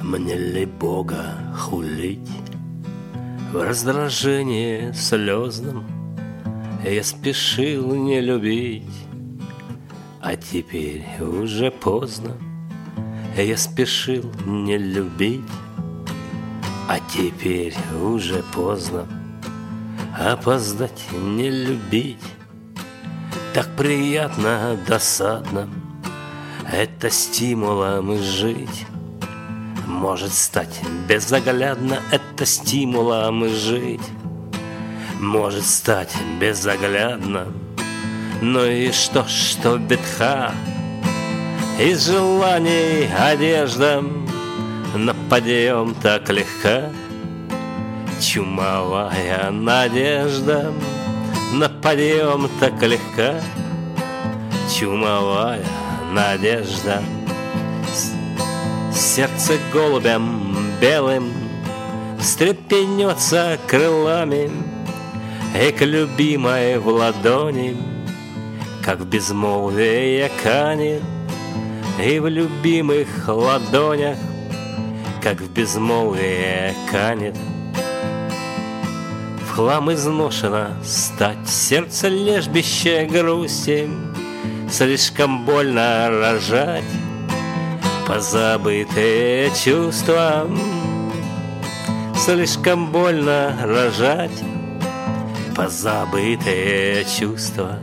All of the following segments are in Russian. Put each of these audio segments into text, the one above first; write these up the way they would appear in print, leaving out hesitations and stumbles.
Мне ли Бога хулить? В раздражении слезном я спешил не любить, а теперь уже поздно. Я спешил не любить, а теперь уже поздно. Опоздать не любить так приятно, досадно. Это стимулом жить может стать безоглядно. Это стимулом жить может стать безоглядно. Ну и что бедха из желаний одежда на подъем так легка. Чумовая надежда на подъем так легка. Чумовая надежда. Сердце голубем белым встрепенется крылами и к любимой в ладони, как в безмолвие канет, и в любимых ладонях, как в безмолвие канет. В хлам изношено стать, сердце лежбище грусти, слишком больно рожать позабытые чувства. Слишком больно рожать позабытые чувства.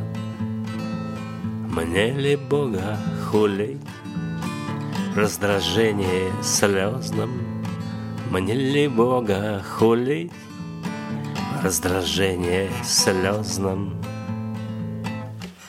Мне ли Бога хулить в раздражении слезном? Мне ли Бога хулить в раздражении слезном?